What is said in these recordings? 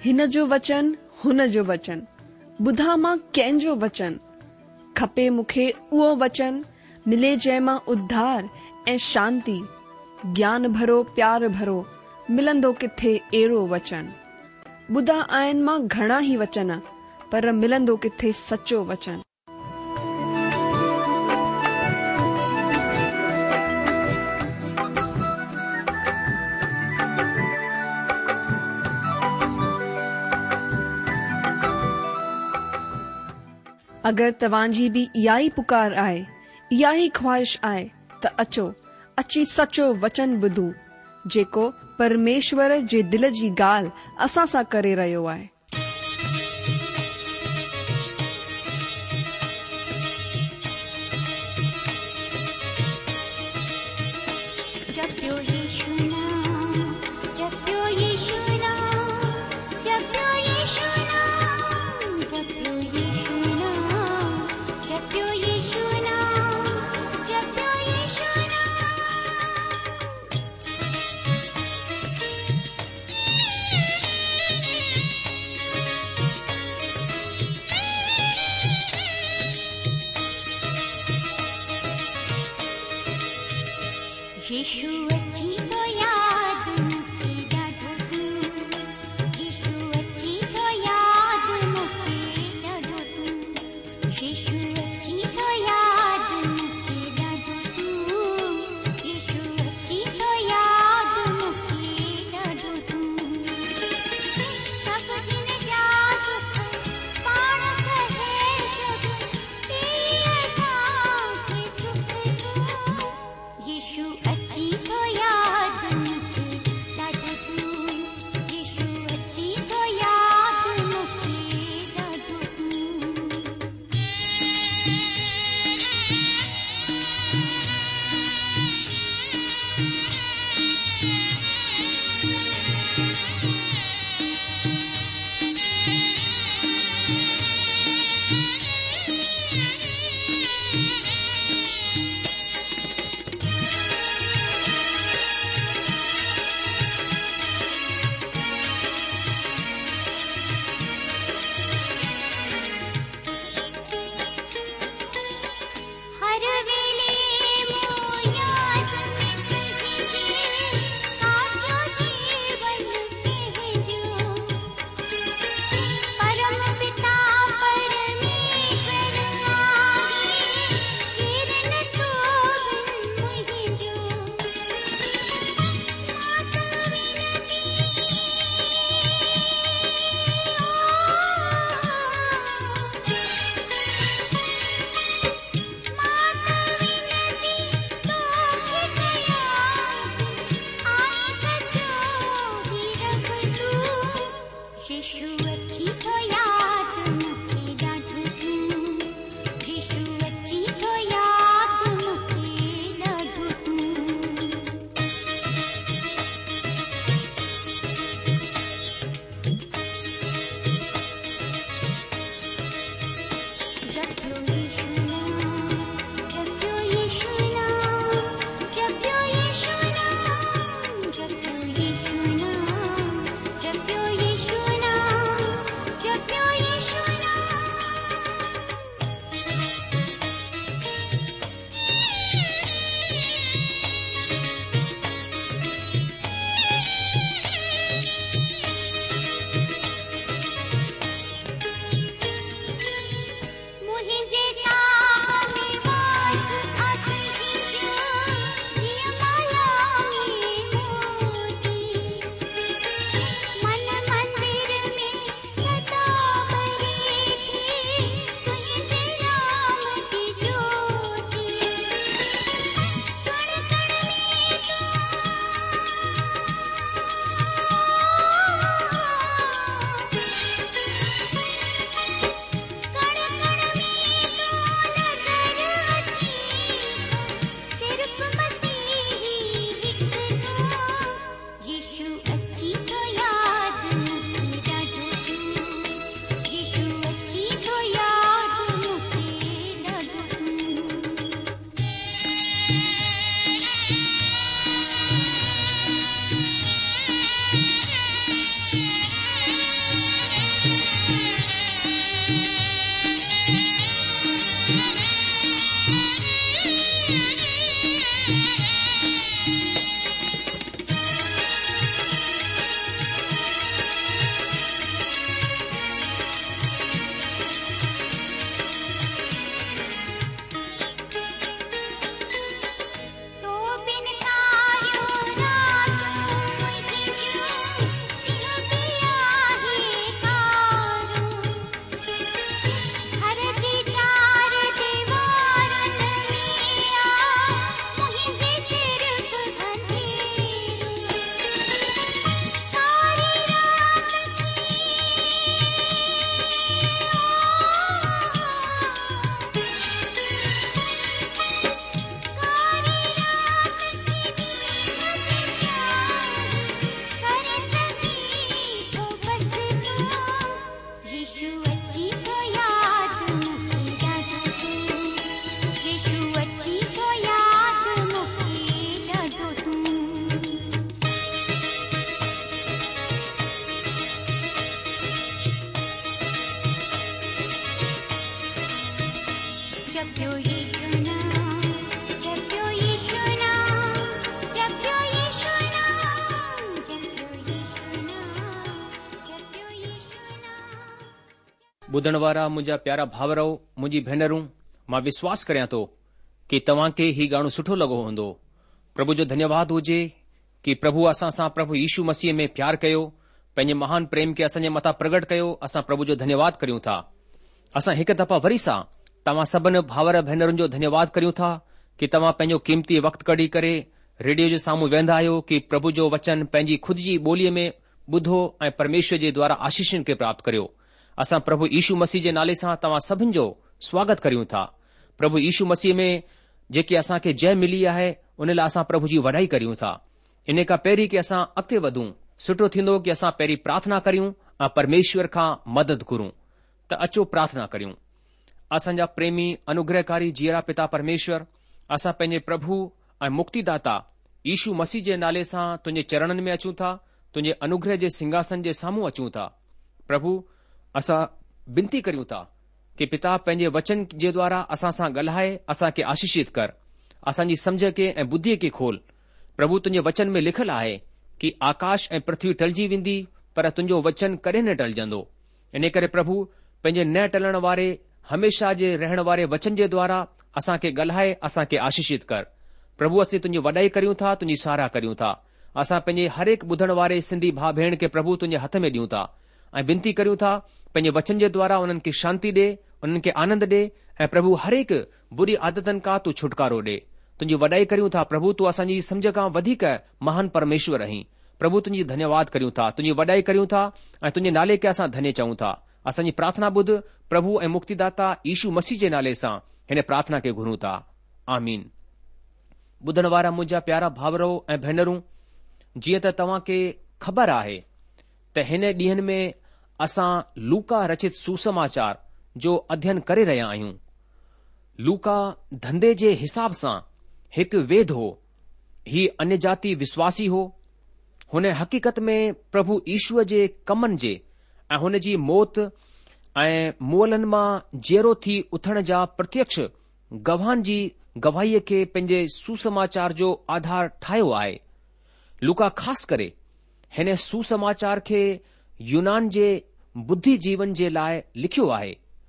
हिन जो वचन हुन जो वचन, ॿुधा मां कंहिंजो वचन, खपे मूंखे उहो वचन, मिले जंहिं मां उद्धार ऐं शांती, ज्ञान भरो प्यार भरो, मिलंदो किथे अहिड़ो वचन। ॿुधा आहिनि मां घणा ई वचन, पर मिलंदो किथे सचो वचन। अगरि तव्हांजी बि इहा ई पुकार आहे, इहा ई ख्वाहिश आहे, त अचो, अची सचो वचन ॿुधूं, जेको परमेश्वर जे दिल जी ॻाल्हि असां सां करे रहियो आहे। ॿुधण वारा मुंहिंजा प्यारा भाउरो, मुंहिंजी भेनरूं, मां विश्वास करियां थो कि तव्हां खे ही गानो सुठो लॻो हूंदो। प्रभु जो धन्यवाद हुजे कि प्रभु असां सां प्रभु यीशू मसीह में प्यार कयो, पंहिंजे महान प्रेम खे असांजे मथां प्रगट कयो। असां प्रभु जो धन्यवाद करियूं था। असां हिकु दफ़ा वरी सां तव्हां सभिनी भाउर भेनरुनि जो धन्यवाद करियूं था कि तव्हां पंहिंजो क़ीमती वक़्तु कढी करे रेडियो जे साम्हूं वेंदा आहियो कि प्रभु जो वचन पंहिंजी खुद जी ॿोलीअ में ॿुधो ऐं परमेश्वर जे द्वारा आशीषनि खे प्राप्त करियो। असां प्रभु यीशू मसीह जे नाले सां तव्हां सभिनि जो स्वागत करियूं था। प्रभु यीशू मसीह में जेकी असां खे जय मिली आहे उन लाइ असां प्रभु जी वॾाई करियूं था। इन खां पहिरीं कि असां अॻिते वधूं, सुठो थींदो कि असां पहिरीं प्रार्थना करियूं ऐं परमेश्वर खां मदद घुरूं। त अचो प्रार्थना करियूं। असांजा प्रेमी अनुग्रहकारी जीअरा पिता परमेश्वर, असां पंहिंजे प्रभु ऐं मुक्तिदाता यीशू मसीह जे नाले सां तुंहिंजे चरणनि में अचूं था, तुंहिंजे अनुग्रह जे सिंघासन जे साम्हूं अचूं था। प्रभु, असां विनती करियूं था कि पिता पंहिंजे वचन जे द्वारा असां सां ॻाल्हाए, असां खे आशीषित कर, असांजी समझ खे ऐं बुद्धीअ खे खोल। प्रभु, तुंहिंजे वचन में लिखियलु आहे कि आकाश ऐं पृथ्वी टलिजी वेंदी पर तुंहिंजो वचन कॾहिं न टलिजंदो। इन करे प्रभु, पंहिंजे न टलण वारे हमेशा जे रहण वारे वचन जे द्वारा असां खे ॻाल्हाए, असां खे आशीषित कर। प्रभु, असीं तुंहिंजी वॾाई करियूं था, तुंहिंजी साराह करियूं था। असां पंहिंजे हर हिकु ॿुधण वारे सिंधी भाउ भेण खे प्रभु तुंहिंजे हथ में ॾियूं था ऐं विनती करियूं था पंहिंजे वचन जे द्वारा उन्हनि खे शांती ॾे, उन्हनि खे आनंद ॾे ऐं प्रभु हर हिकु बुरी आदतनि खां तूं छुटकारो ॾे। तुंहिंजी वॾाई करियूं था प्रभु, तूं असांजी समझ खां वधीक महान परमेश्वर आहीं। प्रभु, तुंहिंजी धन्यवाद करियूं था, तुंहिंजी वॾाई करियूं था ऐं तुंहिंजे नाले खे असां धन्य चऊं था। असांजी प्रार्थना ॿुध प्रभु ऐं मुक्तिदाता यीशू मसीह जे नाले सां हिन प्रार्थना खे घुरूं था। आमीन। ॿुधण वारा मुंहिंजा प्यारा भाउरो ऐं भेनरूं, जीअं त तव्हां खे ख़बर आहे त हिन ॾींहनि में असां लूका रचित सुसमाचार जो अध्ययन करे रहिया आहियूं। लूका धंधे जे हिसाब सां हिकु वेद हो, ही अन्य जाति विश्वासी हो। हुन हक़ीक़त में प्रभु ईश्वर जे कमनि जे ऐं हुन जी मौत ऐं मुअलनि मां जहिड़ो थी उथण जा प्रत्यक्ष गवाहनि जी गवाहीअ खे पंहिंजे सुसमाचार जो आधार ठाहियो आहे। लूका ख़ासि करे हिन सुसमाचार खे यूनान जे बुद्धि जीवन जे लाइ लिखियो आहे।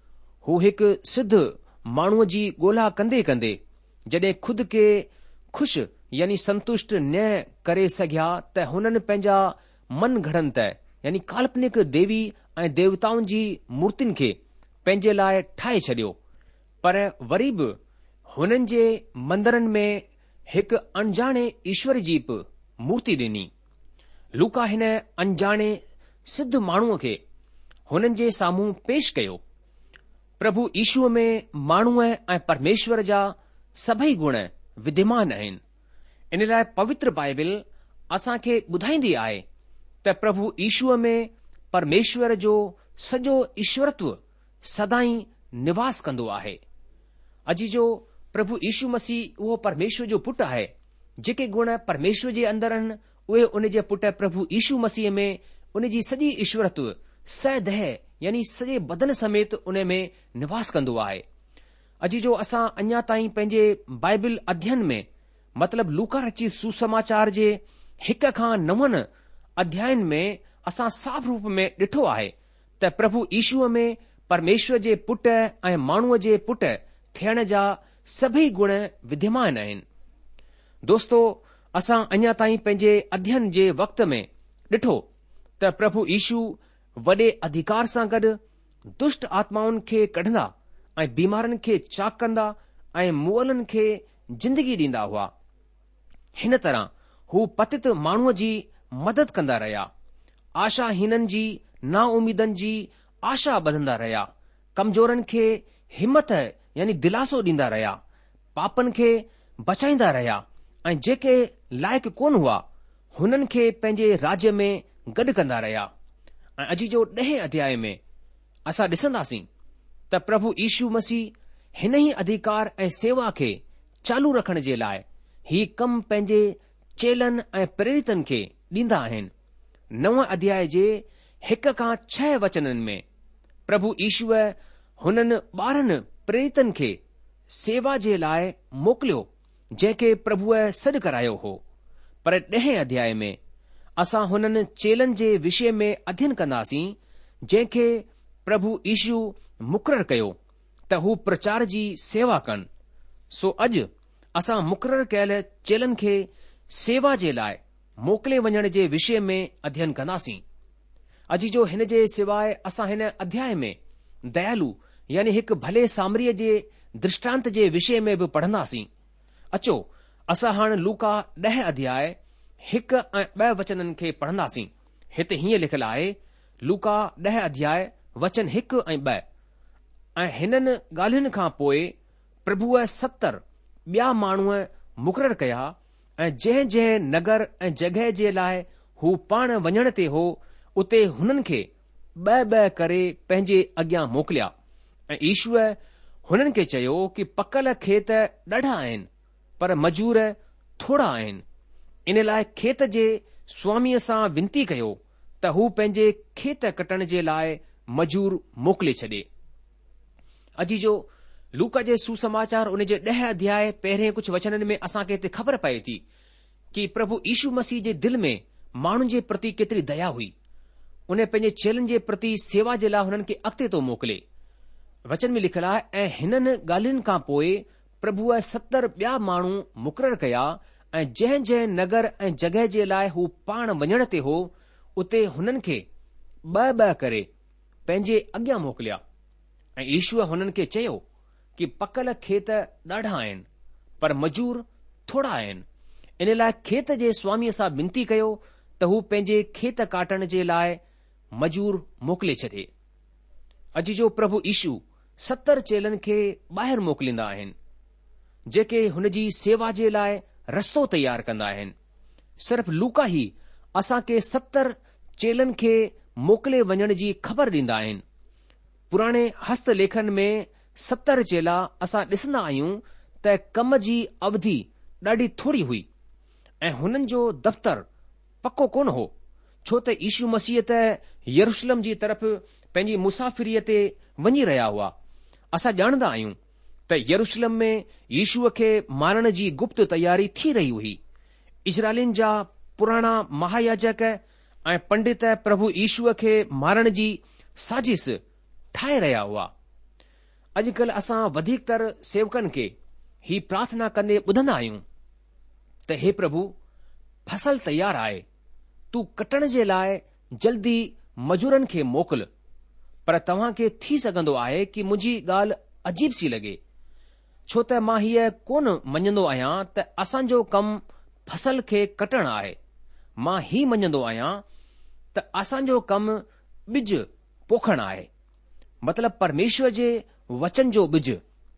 हू हिकु सिद्ध माण्हूअ जी ॻोल्हा कंदे कंदे जॾहिं खुद खे खु़शि यानी संतुष्ट न करे सघिया त हुननि पंहिंजा मन घड़ंत यानी काल्पनिक देवी ऐं देवताउनि जी मूर्तियुनि खे पंहिंजे लाइ ठाहे छॾियो। पर वरी बि हुननि जे मंदरनि में हिकु अणजाणे ईश्वर जी बि मूर्ति ॾिनी। लूका हिन अणजाणे सिद्ध माण्हूअ खे हुननि जे साम्हूं पेश कयो। प्रभु ईशूअ में माण्हूअ ऐं परमेश्वर जा सभई गुण विद्यमान आहिनि। इन लाइ पवित्र बाइबिल असां खे ॿुधाईंदी आहे त प्रभु ईशूअ में परमेश्वर जो सॼो ईश्वरत्व सदाई निवास कंदो आहे। अॼु जो प्रभु यीशू मसीह उहो परमेश्वर जो पुटु आहे। जेके गुण परमेश्वर जे अंदरि आहिनि उहे उन जे पुटु प्रभु यीशू मसीह में उन जी सॼी ईश्वरत्व सदेह यानी सॼे बदन समेत उन में निवास कंदो आहे। अॼु जो असां अञा ताईं पंहिंजे बाइबिल अध्ययन में मतिलब लूका रचित सुसमाचार जे 1 खां 9 अध्यायन में असां साफ़ रूप में ॾिठो आहे त प्रभु ईशूअ में परमेश्वर जे पुटु ऐं माण्हूअ जे पुटु थियण जा सभई गुण विद्यमान आहिनि। दोस्तो, असां अञा ताईं पंहिंजे अध्ययन जे वक़्त में ॾिठो त प्रभु ईशू वॾे अधिकार सां गॾु दुष्ट आत्माउनि खे कढंदा ऐं बीमारनि खे चाक कंदा ऐं मुअलनि खे जिंदगी ॾींदा हुआ। हिन तरह हू पतित माण्हूअ जी मदद कंदा रहिया, आशाहीननि जी नाउमीदनि जी आशा ॿधंदा रहिया, कमज़ोरनि खे हिमत यानी दिलासो ॾींदा रहिया, पापनि खे बचाईंदा रहिया ऐं जेके लाइक़ कोन हुआ हुननि खे पंहिंजे राज्य में गॾु कंदा रहिया। ऐं अॼु जो 10 अध्याय में असां ॾिसंदासीं त प्रभु यीशू मसीह हिन ई अधिकार ऐं सेवा खे चालू रखण जे लाइ ही कम पंहिंजे चेलनि ऐं प्रेरितनि खे ॾींदा आहिनि। 9 अध्याय जे 1 खां 6 वचननि में प्रभु यीशूअ हुननि 12 प्रेरितनि खे सेवा जे लाइ मोकिलियो, जंहिंखे प्रभुअ सॾु करायो हो। पर 10 अध्याय में असां हुननि चेलनि जे विषय में अध्ययन कंदासीं, जंहिंखे प्रभु यीशु मुक़ररु कयो त हू प्रचार जी सेवा कनि। सो अॼु असां मुक़ररु कयल चेलनि खे सेवा जे लाइ मोकिले वञण जे विषय में अध्ययन कंदासीं। अॼु जो हिन जे सवाइ असां हिन अध्याय में दयालु यानी हिकु भले सामरीअ जे दृष्टांत जे विषय में बि पढ़ंदासीं। अचो असां हाणे लूका 10 अध्याय 1 ऐं 2 वचननि खे पढ़ंदासीं। हिते हीअं लिखियलु आहे, लूका 10 अध्याय वचन 1 ऐं 2। ऐं हिननि ॻाल्हियुनि खां पोइ प्रभुअ 70 ॿिया माण्हू मुक़ररु कया, ऐं जंहिं जंहिं नगर ऐं जॻहि जे लाइ हू पाण वञण ते हो, उते हुननि खे 2 करे पंहिंजे अॻियां मोकिलिया। ऐं ईशूअ हुननि खे चयो कि पकल खेत ॾाढा आहिनि, पर मजूर थोड़ा आहिनि। इन लाइ खेत जे स्वामीअ सां विनती कयो त हू पंहिंजे खेत कटण जे लाइ मजूर मोकिले छॾे। अॼु जो लूका जे सुसमाचार उन जे 10 अध्याय पहिरें कुझु वचननि में असांखे हिते ख़बर पए थी कि प्रभु यीशु मसीह जे दिल में माण्हुनि जे प्रति केतिरी दया हुई। उन पंहिंजे चेलनि जे प्रति सेवा जे लाइ हुननि खे अॻिते थो मोकिले। वचन में लिखियलु आहे, ऐं हिननि ॻाल्हियुनि खां पोइ प्रभुअ 70 ॿिया माण्हू मुक़ररु कया, ऐं जंहिं जंहिं नगर ऐं जॻहि जे लाइ हू पाण वञण ते हो, उते हुननि खे 2 करे पंहिंजे अॻियां मोकिलिया। ऐं ईशूअ हुननि खे चयो कि पकल खेत ॾाढा आहिनि, पर मजूर थोड़ा आहिनि। इन लाइ खेत जे स्वामीअ सां विनती कयो त हू पंहिंजे खेत काटण जे लाइ मजूर मोकिले छॾे। अॼु जो प्रभु यीशू 70 चेलनि खे ॿाहिरि मोकिलींदा आहिनि, जेके हुन जी सेवा जे लाइ रस्तो तयार कंदा आहिनि। सिर्फ़ लूका ई असांखे 70 चेलनि खे मोकिले वञण जी ख़बर ॾींदा आहिनि। पुराणे हस्तलेखन में 70 चेला असां ॾिसंदा आहियूं त कम जी अवधि ॾाढी थोरी हुई, ऐं हुननि जो दफ़्तर पको कोन हो, छो त यीशू मसीह त यरूशलेम जी तरफ़ पंहिंजी मुसाफ़िरीअ ते वञी रहिया हुआ। असां ॼाणंदा आहियूं त यरूशलेम में यीशूअ खे मारण जी गुप्त तयारी थी रही हुई। इजराइलिन जा पुराणा महायाजक ऐं पंडित प्रभु यीशूअ खे मारण जी साजिश ठाहे रहिया हुआ। अॼुकल्ह असां वधीकतर सेवकनि खे ही प्रार्थना कंदे ॿुधंदा आहियूं त हे प्रभु, फसल तयार आहे, तूं कटण जे लाइ जल्दी मजूरनि खे मोकिल। पर तव्हां खे थी सघंदो आहे कि मुंहिंजी ॻाल्हि अजीब सी लॻे, छो त मां हीअ कोन मञंदो आहियां त असांजो कमु फसल खे कटणु आहे। मां ही मञंदो आहियां त असांजो कमु ॿिज पोखणु आहे, मतिलब परमेश्वर जे वचन जो ॿिज।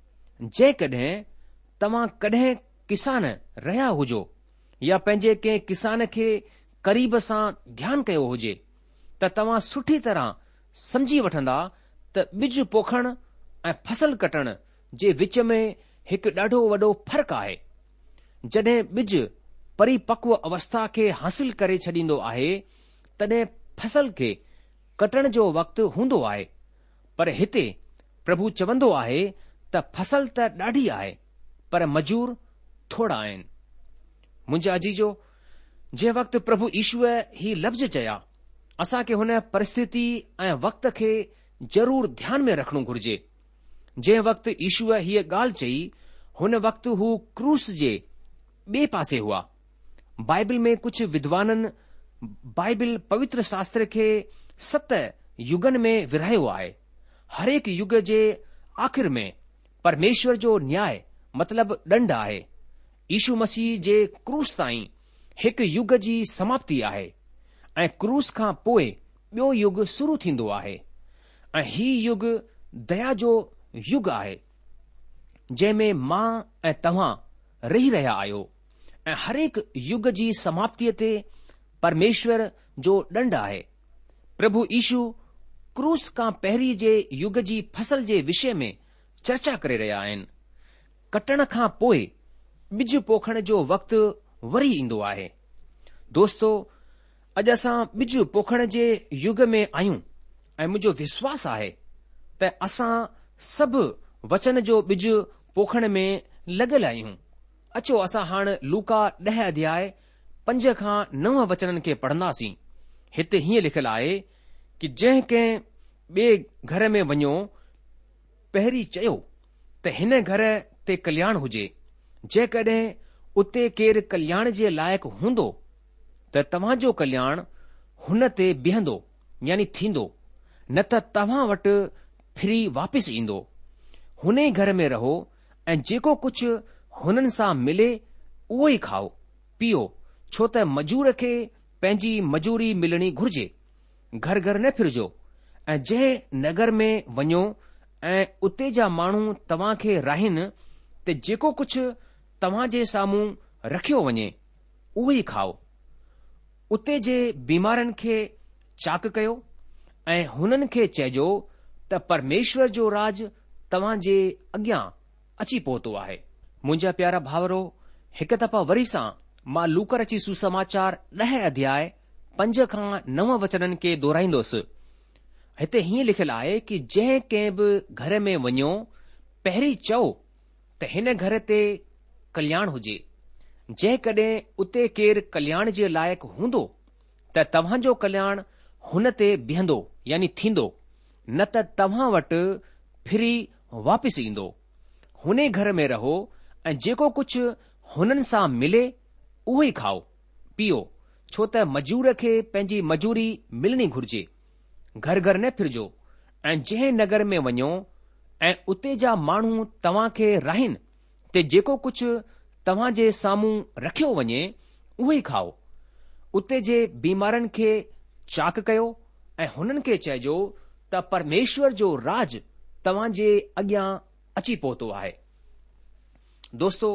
जेकॾहिं तव्हां कॾहिं किसान रहिया हुजो या पंहिंजे कंहिं किसान खे क़रीब सां ध्यानु कयो हुजे, त तव्हां सुठी तरह समझी वठंदा त ॿिज पोखण ऐं फसल कटण जे विच में हिकु ॾाढो वॾो फ़र्क़ु आहे। जॾहिं ॿिज परिपक्व अवस्था खे हासिल करे छॾींदो आहे, तॾहिं फसल खे कटण जो वक़्तु हूंदो आहे। पर हिते प्रभु चवंदो आहे त फसल त ॾाढी आहे, पर मजूर थोड़ा आहिनि। मुंहिंजा अजीजो, जंहिं वक़्तु प्रभु ईशूअ ही लफ़्ज़ चया, असांखे हुन परिस्थिति ऐं वक़्त खे ज़रूर ध्यान में रखणो घुर्जे। जंहिं वक़्तु ईशूअ हीअ ॻाल्हि चई, हुन वक़्तु हू क्रूस जे ॿिए पासे हुआ। बाइबल में कुझु विद्वाननि बाइबल पवित्र शास्त्र खे 7 युगनि में विरहायो आहे। हर एक युग जे आख़िर में परमेश्वर जो न्याय मतिलब ॾंड आहे। यीशु मसीह जे क्रूस ताईं हिकु युग जी समाप्ति आहे, ऐं क्रूस खां पोइ ॿियो युग शुरू थींदो आहे। ऐं ही युग दया जो युग आहे, जंहिं में मां ऐं तव्हां रही रहिया आहियो। ऐं हर एक युग जी समाप्तिअ ते परमेश्वर जो ॾंड आहे। प्रभु यीशु क्रूस खां पहिरीं जे युग जी फसल जे विषय में चर्चा करे रहिया आहिनि। कटण खां पोइ ॿिज पोखण जो वक़्तु वरी ईंदो आहे। दोस्तो, अॼु असां ॿिज पोखण जे युग में आहियूं, ऐं मुंहिंजो विश्वास आहे त असां सभु वचन जो ॿिज पोखण में लॻियल आहियूं। अचो असां हाणे लूका 10 अध्याय 5 खां 9 वचननि खे पढ़ंदासीं। हिते हीअं लिखियलु आहे कि जंहिं कंहिं ॿिए घर में वञो पहिरीं चयो त हिन घर ते कल्याण हुजे। जेकॾहिं उते केरु कल्याण जे लाइक़ु हूंदो त तव्हांजो कल्याण हुन ते बीहंदो यानी थींदो, न त तव्हां वटि फिरी वापसि ईंदो। हुन ई घर में रहो ऐं जेको कुझु हुननि सां मिले उहो ई खाओ पीओ, छो त मजूर खे पंहिंजी मजूरी मिलणी घुर्जे। घर घर न फिरजो ऐं जंहिं नगर में वञो ऐं उते जा माण्हू तव्हां खे राहिनि त जेको कुझु तव्हां जे साम्हूं रखियो वञे उहो ई खाओ। उते जे बीमारनि खे चाक कयो ऐं हुननि खे चइजो त परमेश्वर जो राज तव्हां जे अॻियां अची पहुतो आहे। मुंहिंजा प्यारा भाउरो, हिकु दफ़ा वरी सां मां लूका रची सुसमाचार 10 अध्याय 5 खां 9 वचननि खे दोहराईंदुसि। हिते हीअं लिखियलु आहे कि जंहिं कंहिं बि घर में वञो पहिरीं चओ त हिन घर ते कल्याण हुजे। जेकॾहिं उते केरु कल्याण जे लाइक़ु हूंदो त तव्हांजो कल्याण हुन ते बीहंदो यानी थींदो, न त तव्हां वटि फिरी वापसि ईंदो। हुन घर में रहो ऐं जेको कुझु हुननि सां मिले उहो ई खाओ पीओ, छो त मजूर खे पंहिंजी मजूरी मिलणी घुर्जे। घर घर न फिरजो ऐं जंहिं नगर में वञो ऐं उते जा माण्हू तव्हां खे राहिनि ते जेको कुझु तव्हां जे साम्हूं रखियो वञे उहो ई खाओ। उते जे बीमारनि खे चाक कयो ऐं हुननि खे चइजो त परमेश्वर जो राज तव्हां जे अॻियां अची पहुतो आहे। दोस्तो,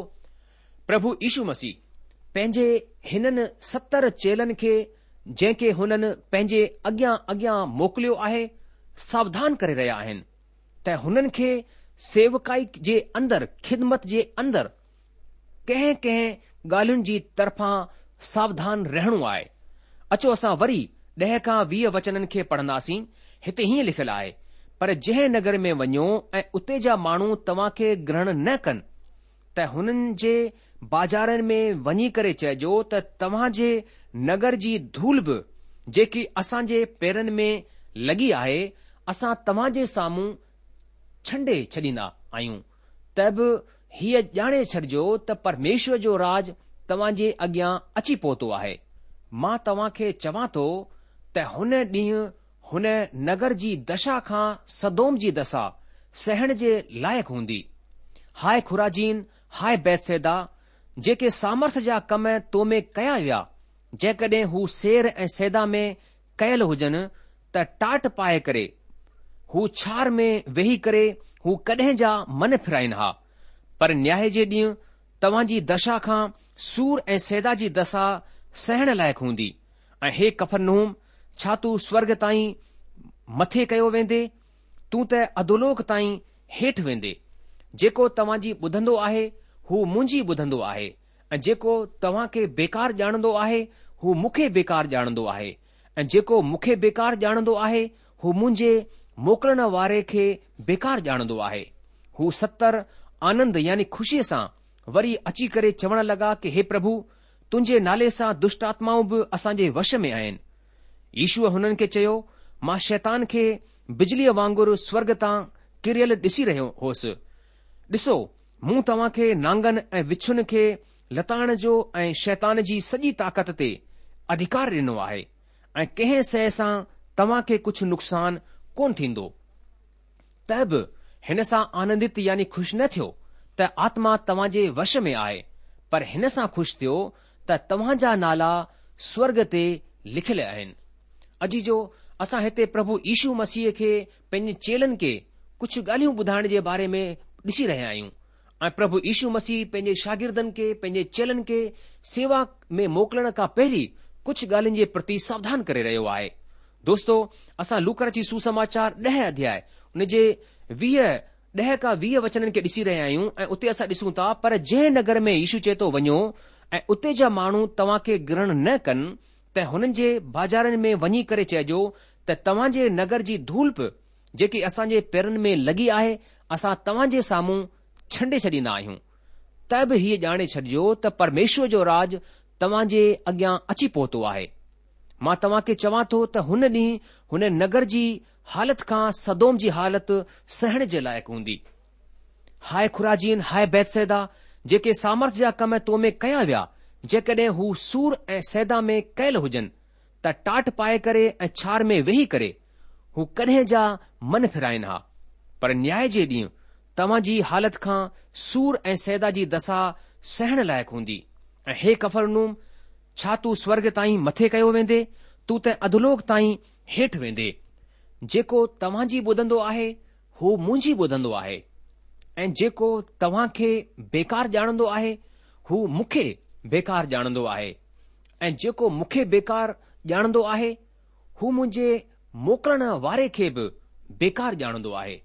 प्रभु यीशु मसीह पंहिंजे हिननि 70 चेलनि खे जंहिंखे हुननि पंहिंजे अॻियां अॻियां मोकिलियो आहे, सावधान करे रहिया आहिनि त हुननि खे सेवकाई जे अंदरि, ख़िदमत जे अंदरि कंहिं कंहिं ॻाल्हियुनि जी तरफ़ां सावधान रहणो आहे। अचो असां वरी 10 खां 20 वचननि खे पढ़ंदासीं। हिते हीअं लिखियलु आहे, पर जंहिं नगर में वञो ऐं उते जा माण्हू तव्हां खे ग्रहण न कनि त हुननि जे बाज़ारनि में वञी करे चइजो त तव्हां जे नगर जी धूल बि जेकी असां जे पेरनि में लॻी आहे, असां तव्हां जे साम्हूं छंडे छॾींदा आहियूं। त बि हीअ ॼाणे छॾिजो त परमेश्वर जो राज तव्हां जे अॻियां अची पहुतो आहे। मां तव्हां खे चवां थो त हुन ॾींहुं हुन नगर जी दशा खां सदोम जी दशा सहण जे लाइक़ु हूंदी। हाय खुराजीन, हाय बैतसैदा, जेके सामर्थ जा कम तो में कया विया, जेकॾहिं हू सेर ऐं सैदा में कयल हुजनि त टाट पाए करे हू छार में वेही करे हू कॾहिं जा मन फिराइनि हा। पर न्याय जे ॾींहुं तव्हां जी दशा खां सूर ऐं सैदा जी दशा सहण लाइक़ु हूंदी। ऐं हे कफरनहूम, छा तूं स्वर्ग ताईं मथे कयो वेंदे? तूं त अधोलोक ताईं हेठि वेंदे। जेको तव्हां जी ॿुधंदो आहे हू मुंहिंजी ॿुधंदो आहे, ऐं जेको तव्हां खे बेकार ॼाणंदो आहे हू मूंखे बेकार ॼाणंदो आहे, ऐं जेको मूंखे बेकार ॼाणंदो आहे हू मुंहिंजे मोकिलण वारे खे बेकार ॼाणंदो आहे। हू 70 आनंद यानी ख़ुशीअ सां वरी अची करे चवण लॻा कि हे प्रभु, तुंहिंजे नाले सां दुष्ट आत्माऊं बि असां जे वश में आहिनि। यीशुअ हुननि खे चयो, मां शैतान खे बिजलीअ वांगुरु स्वर्ग तां किरियल ॾिसी रहियो होसि। ॾिसो, मूं तव्हां खे नांगनि ऐं विछुनि खे लताइण जो ऐं शैतान जी सॼी ताक़त ते अधिकार ॾिनो आहे, ऐं कंहिं शइ सां तव्हां खे कुझु नुक़सान कोन थींदो। त बि हिन सां आनंदित यानी ख़ुशि न थियो त आत्मा तव्हां जे वश में आहे, पर हिन सां ख़ुशि थियो त तव्हां जा नाला स्वर्ग ते लिखियल आहिनि। अजीजो, असां हिते प्रभु यीशु मसीह खे पंहिंजे चेलनि खे कुझु ॻाल्हियूं ॿुधाइण जे बारे में ॾिसी रहिया आहियूं, ऐं प्रभु यीशु मसीह पंहिंजे शागिर्दनि खे, पंहिंजे चेलनि खे सेवा में मोकिलण खां पहिरीं कुझु ॻाल्हियुनि जे प्रति सावधान करे रहियो आहे। दोस्तो, असां लूका रची सुसमाचार 10 अध्याय उन जे 10 खां 20 वचननि खे ॾिसी रहिया आहियूं, ऐं उते असां ॾिसूं था, पर जंहिं नगर में यीशु चए थो वञो ऐं उते जा माण्हू तव्हां खे ग्रहण न कनि त हुननि जे बाज़ारनि में वञी करे चइजो त तव्हां जे नगर जी धूल बि जेकी असां जे पेरनि में लॻी आहे, असां तव्हां जे साम्हूं छंडे छॾींदा आहियूं, त बि हीअ ॼाणे छॾिजो त परमेश्वर जो राज तव्हां जे अॻियां अची पहुतो आहे। मां तव्हां खे चवां थो त हुन ॾींहुं हुन नगर जी हालति खां सदोम जी हालति सहण जे लाइक़ु हूंदी। हाय खुराजीन, हाय बैतसैदा, जेके सामर्थ जा कम तो में कया विया, जेकॾहिं हू सूर ऐं सैदा में कयल हुजनि, त टाट पाए करे ऐं छार में वेही करे हू कॾहिं जा मन फिराइनि हा। पर न्याय जे ॾींहुं तव्हां जी हालति खां सूर ऐं सैदा जी दशा सहण लाइक़ु हूंदी। ऐं हे कफरनूम, छा तूं स्वर्ग ताईं मथे कयो वेंदे? तूं त अधलोक ताईं हेठि वेंदे। जेको तव्हां जी ॿुधंदो आहे हू मुंहिंजी ॿुधंदो आहे, ऐं जेको तव्हां खे बेकार ॼाणंदो आहे हू मूंखे बेकार ॼाणंदो आहे, ऐं जेको मूंखे बेकार ॼाणंदो आहे हू मुंहिंजे मोकिलण वारे खे बि बेकार ॼाणंदो आहे।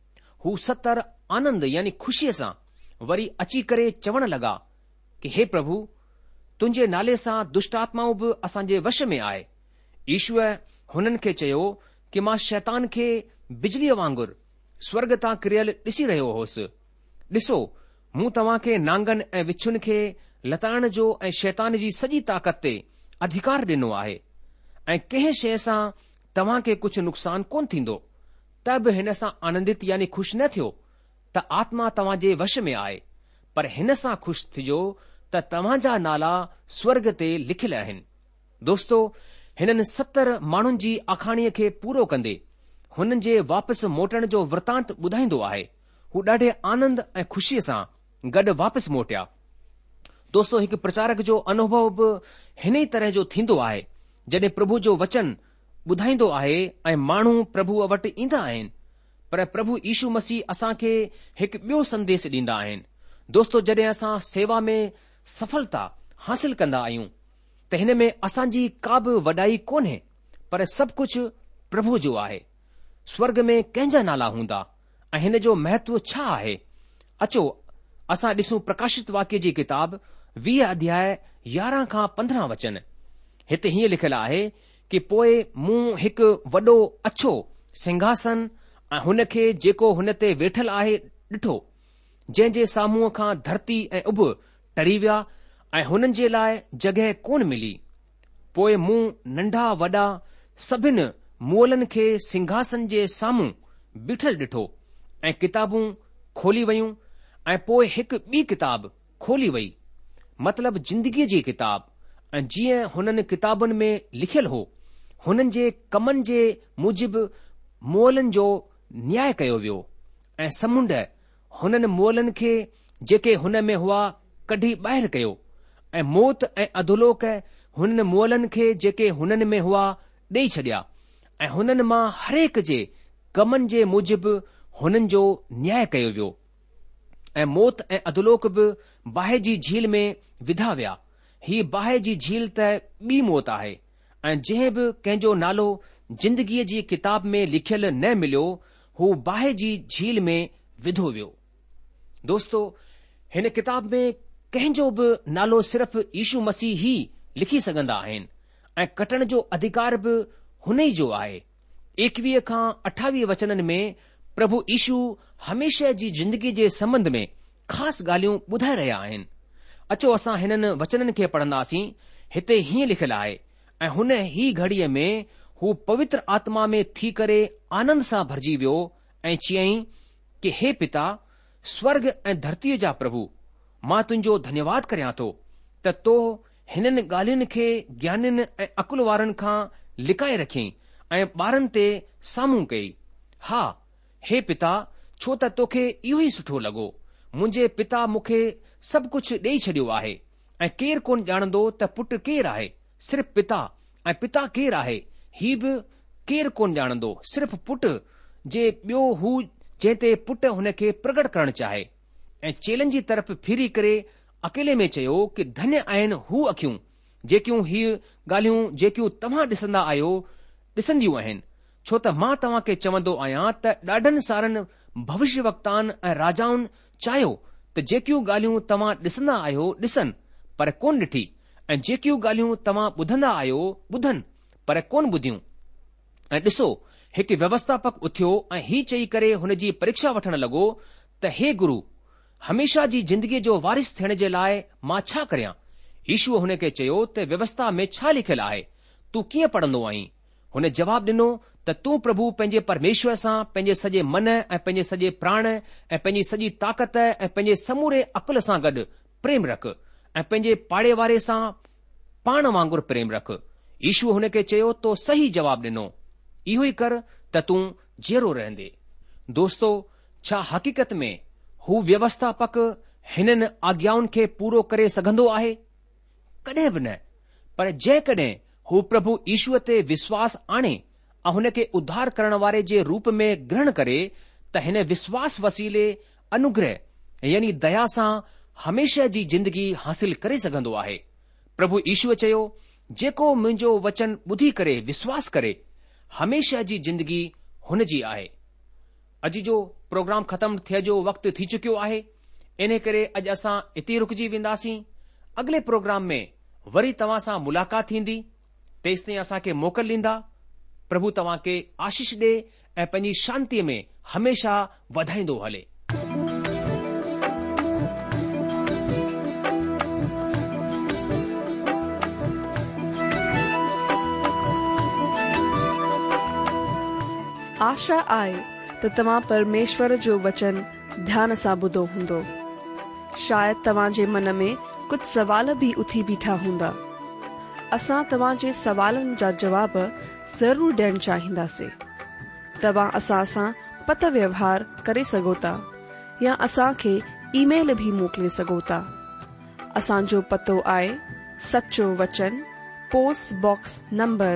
हू 70 आनंद यानी ख़ुशीअ सां वरी अची करे चवण लॻा कि हे प्रभु, तुंहिंजे नाले सां दुष्ट आत्माऊं बि असांजे वश में आहे। ईश्वर हुननि खे चयो कि मां शैतान खे बिजलीअ वांगुरु स्वर्ग तां किरियल ॾिसी रहियो होसि। ॾिसो, मूं तव्हां खे नांगनि ऐं विछुनि खे लताइण जो ऐं शैतान जी सॼी ताक़त ते अधिकार ॾिनो आहे, ऐं कंहिं शइ सां तव्हां खे कुझु नुक़सान कोन थींदो। त बि हिन सां आनंदित यानी खु़शि न थियो त आत्मा तव्हां जे वश में आहे, पर हिन सां खु़शि थिजो त तव्हां जा नाला स्वर्ग ते लिखियल आहिनि। दोस्तो, हिननि 70 माण्हुनि जी आखाणीअ खे पूरो कंदे हुननि जे वापसि मोटण जो वृतांत ॿुधाईंदो आहे। हू ॾाढे आनंद ऐं ख़ुशीअ सां गॾु वापसि मोटिया। दोस्तो, हिकु प्रचारक जो अनुभव बि हिन ई तरह जो थींदो आहे। जॾहिं प्रभु जो वचन ॿुधाईंदो आहे ऐं माण्हू प्रभु वटि ईंदा आहिनि, पर प्रभु यीशु मसीह असां खे हिकु ॿियो संदेश ॾींदा आहिनि। दोस्तो, जॾहिं असां सेवा में सफलता हासिल कंदा आहियूं त हिन में असांजी का बि वॾाई कोन्हे, पर सभु कुझु प्रभु जो आहे। स्वर्ग में कंहिंजा नाला हूंदा ऐं हिन जो महत्व छा आहे? अचो असां ॾिसूं प्रकाशित वाक्य जी किताब 20 अध्याय 11 खां 15 वचन। हिते हीअं लिखियलु आहे कि पोइ मूं हिकु वॾो अछो सिंघासन ऐं हुन खे जेको हुन ते वेठल आहे ॾिठो, जंहिं जे साम्हूं खां धरती ऐं उभ टरी विया ऐं हुननि जे लाइ जॻहि कोन मिली। पोइ मूं नंढा वॾा सभिनि मुअलनि खे सिंघासन जे साम्हूं बीठल ॾिठो ऐं किताबूं खोली वयूं, ऐं पोइ हिकु ॿी किताब खोली वई, मतिलब जिंदगीअ जी किताब। ऐं जीअं हुननि किताबुनि में लिखियलु हो, हुननि जे कमनि जे मूजिबि मुअलनि जो न्याय कयो वियो, ऐं समुंड हुननि मुअलनि खे जेके हुन में हुआ कढी ॿाहिरि कयो, ऐं मौत ऐं अधोलोक हुननि मुअलनि खे जेके हुननि में हुआ ॾेई छॾिया, ऐं हुननि मां हरेक जे कमनि जे मूजिबि हुननि जो न्याय कयो वियो। ऐं मौत ऐं अधोलोक बि बाहि जी झील में विधा विया। ही बाहि जी झील त ॿी मौत आहे, ऐं जंहिं बि कंहिंजो नालो जिंदगीअ जी किताब में लिखियलु न मिलियो, हू बाहि जी झील में विधो वियो। दोस्तो, हिन किताब में कंहिंजो बि नालो सिर्फ़ यीशु मसीह ई लिखी सघंदा आहिनि, ऐं कटण जो अधिकार बि हुन ई जो आहे। 21 खां 28 वचननि में प्रभु यीशु हमेशह जी जिंदगी जे संबंध में ख़ासि ॻाल्हियूं ॿुधाए रहिया आहिनि। अचो असां हिननि वचननि खे पढ़ंदासीं। हिते हीअं लिखियलु आहे, ऐं हुन ही घड़ीअ में हू पवित्र आत्मा में थी करे आनंद सां भरिजी वियो ऐं चयईं कि हे पिता, स्वर्ग ऐं धरतीअ जा प्रभु, मां तुंहिंजो धन्यवाद करियां थो त तो हिननि ॻाल्हियुनि खे ज्ञानियुनि ऐं अकुल वारनि खां लिकाए रखियईं ऐं ॿारनि ते साम्हूं कई। हा हे पिता, छो त तोखे इहो ई सुठो लॻो। मुंहिंजे पिता मूंखे सभु कुझु ॾेई छॾियो आहे, ऐं केरु कोन ॼाणंदो त पुटु केरु आहे, सिर्फ़ पिता, ऐं पिता केरु आहे ही बि केरु कोन ॼाणंदो, सिर्फ़ पुटु जे ॿियो हू जंहिं ते पुटु हुन खे प्रगट करणु चाहे। ऐं चेलनि जी तरफ़ फिरी करे अकेले में चयो कि धन्य आहिनि हू अखियूं जेकियूं हीअ ॻाल्हियूं जेकियूं तव्हां ॾिसंदा आहियो ॾिसंदियूं आहिनि, छो त मां तव्हां खे चवंदो आहियां त ॾाढनि सारनि भविष्य वक्ताउनि ऐं राजाउनि चाहियो त जेकियूं ॻाल्हियूं तव्हां ॾिसंदा आहियो ॾिसनि पर कोन ॾिठी, ऐं जेकियूं ॻाल्हियूं तव्हां ॿुधंदा आहियो ॿुधनि पर कोन ॿुधियूं। ऐं ॾिसो, हिकु व्यवस्थापक उथियो ऐं ही चई करे हुन जी परीक्षा वठण लॻो त हे गुरु, हमेशा जी जिंदगीअ जो वारिस थियण जे लाइ मां छा करियां? यीशुअ हुन खे चयो त व्यवस्था में छा लिखियलु आहे, तूं कीअं पढ़ंदो आहीं? हुन जवाब ॾिनो त तूं प्रभु पंहिंजे परमेश्वर सां पंहिंजे सॼे मन ऐं पंहिंजे सॼे प्राण ऐं पंहिंजी सॼी ताक़त ऐं पंहिंजे समूरे अकुल सां गॾु प्रेम रख ऐं पंहिंजे पाड़े वारे सां पाण वांगुरु प्रेम रख। यीशुअ हुन खे चयो तो सही जवाब ॾिनो, इहो ई कर त तूं जहिड़ो रहंदे। दोस्तो, छा हक़ीक़त में हू व्यवस्थापक हिननि आज्ञाउनि खे पूरो करे सघंदो आहे? कॾहिं बि न। पर जेकॾहिं हू प्रभु ईश्वर ते विश्वास आणे ऐं हुन खे उद्धार करण वारे जे रूप में ग्रहण करे त हिन विश्वास वसीले अनुग्रह यानी दया सां हमेशा जी जिंदगी हासिल करे सघंदो आहे। प्रभु ईश्वर चयो, जेको मुंहिंजो वचन ॿुधी करे विश्वास करे हमेशा जी जिंदगी हुन जी आहे। अॼु जो प्रोग्राम ख़तमु थियण जो वक़्तु थी चुकियो आहे, इन करे अॼु असां इते रुकिजी वेंदासीं। अॻिले प्रोग्राम में वरी तव्हां सां मुलाक़ात थींदी। तेसि ताईं असांखे मोकल ॾींदा। प्रभु तव्हां खे आशीष ॾे ऐं पंहिंजी शांतीअ में हमेशा वधाईंदो हले। आशा आहे त तव्हां परमेश्वर जो वचन ध्यान सां ॿुधो हूंदो। शायदि तव्हां जे मन में कुझु सवाल बि उथी बीठा हूंदा। असां तव्हां जे सवालनि जा जवाब ज़रूर ॾियणु चाहींदासीं। तव्हां असां सां पत व्यवहार करे सघो था या असांखे ईमेल भी मोकिले सघो था। असांजो पतो आहे सचो वचन, post box number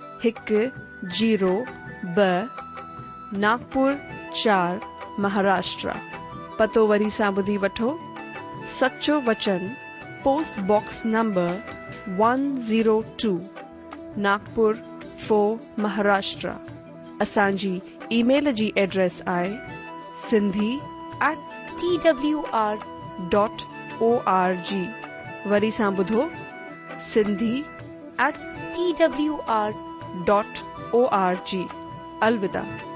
102, Nagpur 4, Maharashtra. पतो वरी सां ॿुधी वठो। सचो वचन, post box number 102, Nagpur 4, Maharashtra. असांजी ईमेल जी एड्रेस आहे sindhi@twr.org। वरी सां ॿुधो, sindhi@twr.org। अलविदा।